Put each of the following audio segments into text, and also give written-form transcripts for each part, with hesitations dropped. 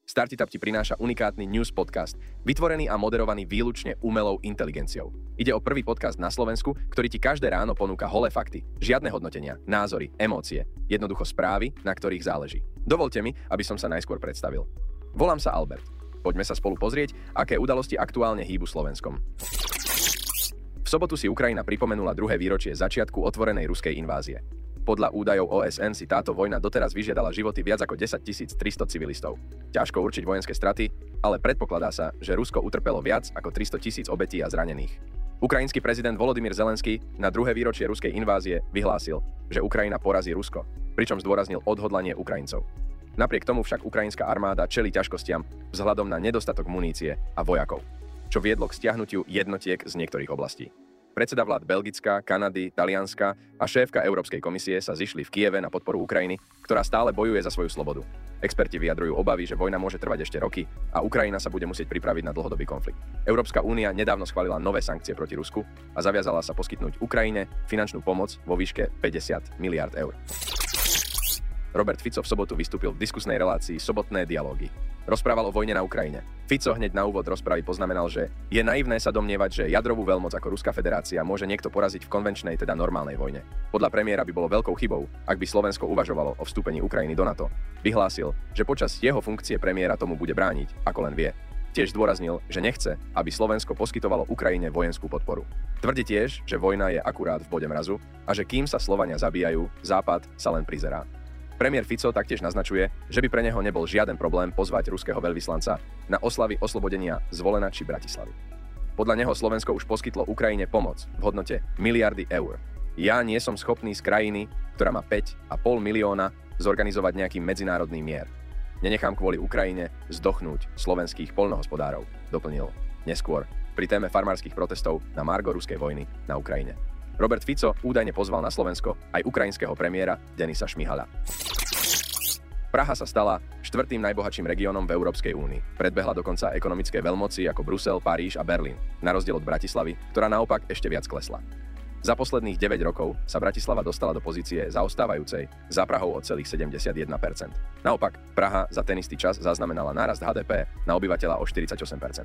Startup ti prináša unikátny news podcast, vytvorený a moderovaný výlučne umelou inteligenciou. Ide o prvý podcast na Slovensku, ktorý ti každé ráno ponúka holé fakty, žiadne hodnotenia, názory, emócie, jednoducho správy, na ktorých záleží. Dovolte mi, aby som sa najskôr predstavil. Volám sa Albert. Poďme sa spolu pozrieť, aké udalosti aktuálne hýbu Slovenskom. V sobotu si Ukrajina pripomenula 2. výročie začiatku otvorenej ruskej invázie. Podľa údajov OSN si táto vojna doteraz vyžiadala životy viac ako 10 300 civilistov. Ťažko určiť vojenské straty, ale predpokladá sa, že Rusko utrpelo viac ako 300 000 obetí a zranených. Ukrajinský prezident Volodymyr Zelenský na 2. výročie ruskej invázie vyhlásil, že Ukrajina porazí Rusko, pričom zdôraznil odhodlanie Ukrajincov. Napriek tomu však ukrajinská armáda čelí ťažkostiam vzhľadom na nedostatok munície a vojakov, čo viedlo k stiahnutiu jednotiek z niektorých oblastí. Predseda vlád Belgická, Kanady, Talianska a šéfka Európskej komisie sa zišli v Kieve na podporu Ukrajiny, ktorá stále bojuje za svoju slobodu. Experti vyjadrujú obavy, že vojna môže trvať ešte roky a Ukrajina sa bude musieť pripraviť na dlhodobý konflikt. Európska únia nedávno schválila nové sankcie proti Rusku a zaviazala sa poskytnúť Ukrajine finančnú pomoc vo výške 50 miliárd eur. Robert Fico v sobotu vystúpil v diskusnej relácii Sobotné dialógy. Rozprával o vojne na Ukrajine. Fico hneď na úvod rozpravy poznamenal, že je naivné sa domnievať, že jadrovú veľmoc ako Ruská federácia môže niekto poraziť v konvenčnej, teda normálnej vojne. Podľa premiéra by bolo veľkou chybou, ak by Slovensko uvažovalo o vstúpení Ukrajiny do NATO. Vyhlásil, že počas jeho funkcie premiéra tomu bude brániť, ako len vie. Tiež zdôraznil, že nechce, aby Slovensko poskytovalo Ukrajine vojenskú podporu. Tvrdí tiež, že vojna je akurát v bode mrazu a že kým sa Slovania zabíjajú, Západ sa len prizerá. Premiér Fico taktiež naznačuje, že by pre neho nebol žiaden problém pozvať ruského veľvyslanca na oslavy oslobodenia Zvolena či Bratislavy. Podľa neho Slovensko už poskytlo Ukrajine pomoc v hodnote miliardy eur. Ja nie som schopný z krajiny, ktorá má 5,5 milióna, zorganizovať nejaký medzinárodný mier. Nenechám kvôli Ukrajine zdochnúť slovenských poľnohospodárov, doplnil neskôr pri téme farmárskych protestov na margo ruskej vojny na Ukrajine. Robert Fico údajne pozval na Slovensko aj ukrajinského premiéra Denisa Šmihala. Praha sa stala 4. najbohatším regiónom v Európskej únii. Predbehla dokonca ekonomické veľmoci ako Brusel, Paríž a Berlín, na rozdiel od Bratislavy, ktorá naopak ešte viac klesla. Za posledných 9 rokov sa Bratislava dostala do pozície zaostávajúcej za Prahou o celých 71%. Naopak, Praha za ten istý čas zaznamenala nárast HDP na obyvateľa o 48%.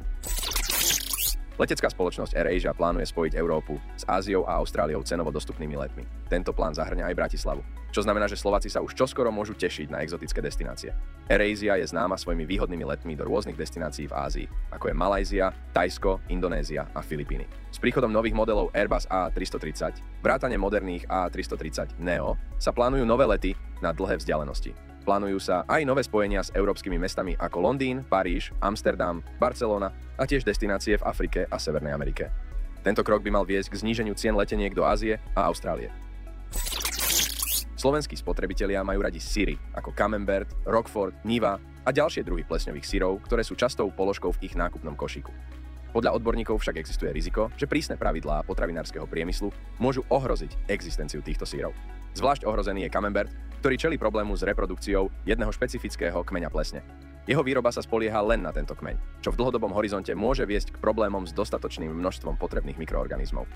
Letecká spoločnosť AirAsia plánuje spojiť Európu s Áziou a Austráliou cenovo dostupnými letmi. Tento plán zahŕňa aj Bratislavu, čo znamená, že Slováci sa už čoskoro môžu tešiť na exotické destinácie. AirAsia je známa svojimi výhodnými letmi do rôznych destinácií v Ázii, ako je Malajzia, Thajsko, Indonézia a Filipíny. S príchodom nových modelov Airbus A330, vrátane moderných A330 Neo, sa plánujú nové lety na dlhé vzdialenosti. Plánujú sa aj nové spojenia s európskymi mestami ako Londýn, Paríž, Amsterdam, Barcelona a tiež destinácie v Afrike a Severnej Amerike. Tento krok by mal viesť k zníženiu cien leteniek do Ázie a Austrálie. Slovenskí spotrebitelia majú radi syry ako Camembert, Roquefort, Niva a ďalšie druhy plesňových syrov, ktoré sú častou položkou v ich nákupnom košíku. Podľa odborníkov však existuje riziko, že prísne pravidlá potravinárskeho priemyslu môžu ohroziť existenciu týchto syrov. Zvlášť ohrozený je Camembert, ktorý čelí problému s reprodukciou jedného špecifického kmeňa plesne. Jeho výroba sa spolieha len na tento kmeň, čo v dlhodobom horizonte môže viesť k problémom s dostatočným množstvom potrebných mikroorganizmov.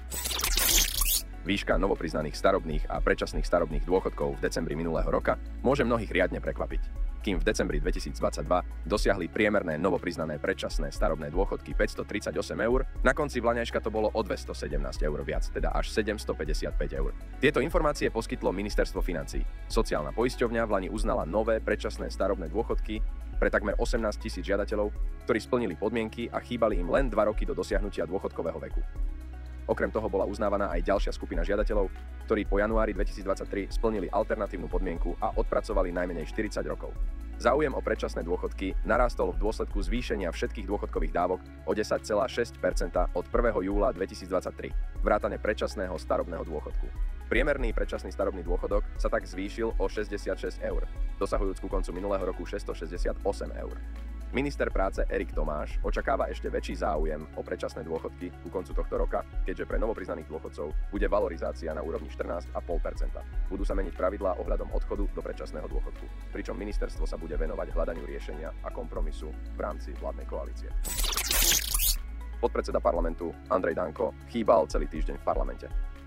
Výška novopriznaných starobných a predčasných starobných dôchodkov v decembri minulého roka môže mnohých riadne prekvapiť. Kým v decembri 2022 dosiahli priemerné novopriznané predčasné starobné dôchodky 538 eur, na konci vlaňajška to bolo o 217 eur viac, teda až 755 eur. Tieto informácie poskytlo Ministerstvo financií. Sociálna poisťovňa v lani uznala nové predčasné starobné dôchodky pre takmer 18 000 žiadateľov, ktorí splnili podmienky a chýbali im len 2 roky do dosiahnutia dôchodkového veku. Okrem toho bola uznávaná aj ďalšia skupina žiadateľov, ktorí po januári 2023 splnili alternatívnu podmienku a odpracovali najmenej 40 rokov. Záujem o predčasné dôchodky narástol v dôsledku zvýšenia všetkých dôchodkových dávok o 10,6% od 1. júla 2023, vrátane predčasného starobného dôchodku. Priemerný predčasný starobný dôchodok sa tak zvýšil o 66 eur, dosahujúc ku koncu minulého roku 668 eur. Minister práce Erik Tomáš očakáva ešte väčší záujem o predčasné dôchodky ku koncu tohto roka, keďže pre novopriznaných dôchodcov bude valorizácia na úrovni 14,5%. Budú sa meniť pravidlá ohľadom odchodu do predčasného dôchodku, pričom ministerstvo sa bude venovať hľadaniu riešenia a kompromisu v rámci vládnej koalície. Podpredseda parlamentu Andrej Danko chýbal celý týždeň v parlamente.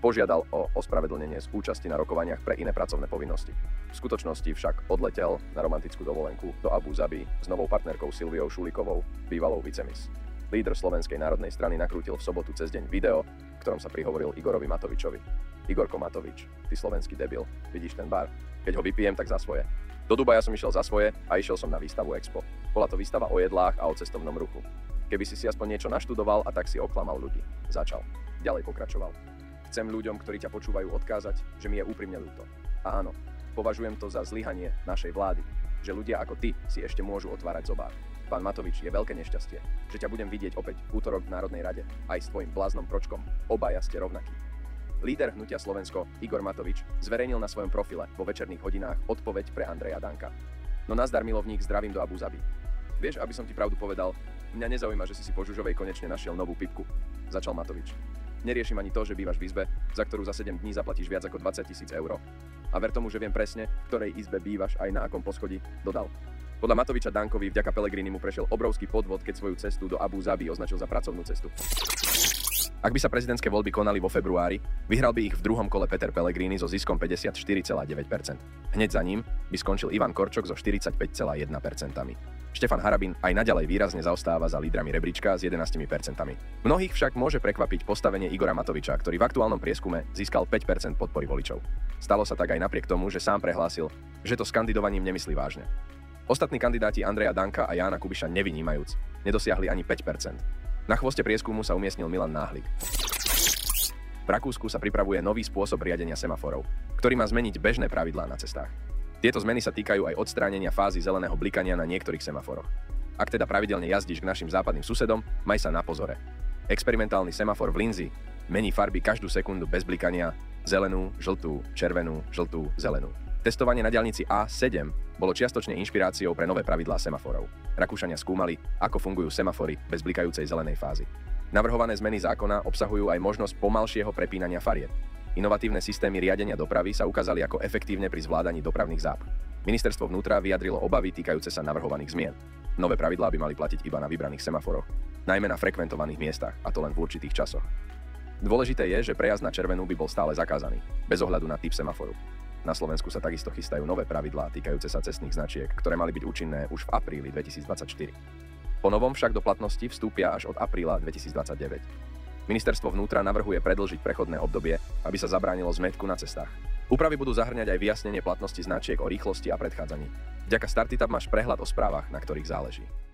požiadal o ospravedlnenie z účasti na rokovaniach pre iné pracovné povinnosti. V skutočnosti však odletel na romantickú dovolenku do Abu Zabi s novou partnerkou Silviou Šulikovou, bývalou vicemis. Líder Slovenskej národnej strany nakrútil v sobotu cez deň video, v ktorom sa prihovoril Igorovi Matovičovi. Igorko Matovič, ty slovenský debil, vidíš ten bar? Keď ho vypijem, tak za svoje. Do Dubaja som išiel za svoje a išiel som na výstavu Expo. Bola to výstava o jedlách a o cestovnom ruchu. Keby si aspoň niečo naštudoval a tak si oklamal ľudí. Začal. Ďalej pokračoval. Chcem ľuďom, ktorí ťa počúvajú, odkázať, že mi je úprimne ľúto. A áno, považujem to za zlyhanie našej vlády, že ľudia ako ty si ešte môžu otvárať zobák. Pán Matovič, je veľké nešťastie, že ťa budem vidieť opäť v útorok v Národnej rade, aj s tvojim bláznom Pročkom. Obaja ste rovnakí. Líder Hnutia Slovensko, Igor Matovič, zverejnil na svojom profile vo večerných hodinách odpoveď pre Andreja Danka. No nazdar, milovník, zdravím do Abu Zabi. Vieš, aby som ti pravdu povedal, mňa nezaujíma, že si po Žužovej konečne našiel novú pipku. Začal Matovič. Neriešim ani to, že bývaš v izbe, za ktorú za 7 dní zaplatíš viac ako 20 000 eur. A ver tomu, že viem presne, v ktorej izbe bývaš aj na akom poschodí, dodal. Podľa Matoviča Dankovi vďaka Pellegrinimu prešiel obrovský podvod, keď svoju cestu do Abu Zabi označil za pracovnú cestu. Ak by sa prezidentské voľby konali vo februári, vyhral by ich v druhom kole Peter Pellegrini so ziskom 54,9%. Hneď za ním by skončil Ivan Korčok so 45,1%. Štefan Harabin aj naďalej výrazne zaostáva za lídrami rebríčka s 11%. Mnohých však môže prekvapiť postavenie Igora Matoviča, ktorý v aktuálnom prieskume získal 5% podpory voličov. Stalo sa tak aj napriek tomu, že sám prehlásil, že to s kandidovaním nemyslí vážne. Ostatní kandidáti Andreja Danka a Jána Kubiša nevynímajúc, nedosiahli ani 5%. Na chvoste prieskumu sa umiestnil Milan Náhlik. V Rakúsku sa pripravuje nový spôsob riadenia semaforov, ktorý má zmeniť bežné pravidlá na cestách. Tieto zmeny sa týkajú aj odstránenia fázy zeleného blikania na niektorých semaforoch. Ak teda pravidelne jazdíš k našim západným susedom, maj sa na pozore. Experimentálny semafor v Linzi mení farby každú sekundu bez blikania: zelenú, žltú, červenú, žltú, zelenú. Testovanie na diaľnici A7 bolo čiastočne inšpiráciou pre nové pravidlá semaforov. Rakúšania skúmali, ako fungujú semafory bez blikajúcej zelenej fázy. Navrhované zmeny zákona obsahujú aj možnosť pomalšieho prepínania farieb. Inovatívne systémy riadenia dopravy sa ukázali ako efektívne pri zvládaní dopravných zápch. Ministerstvo vnútra vyjadrilo obavy týkajúce sa navrhovaných zmien. Nové pravidlá by mali platiť iba na vybraných semaforoch, najmä na frekventovaných miestach, a to len v určitých časoch. Dôležité je, že prejazd na červenú by bol stále zakázaný, bez ohľadu na typ semaforu. Na Slovensku sa takisto chystajú nové pravidlá týkajúce sa cestných značiek, ktoré mali byť účinné už v apríli 2024. Po novom však do platnosti vstúpia až od apríla 2029. Ministerstvo vnútra navrhuje predĺžiť prechodné obdobie, aby sa zabránilo zmätku na cestách. Úpravy budú zahŕňať aj vyjasnenie platnosti značiek o rýchlosti a predchádzaní. Vďaka Startitab máš prehľad o správach, na ktorých záleží.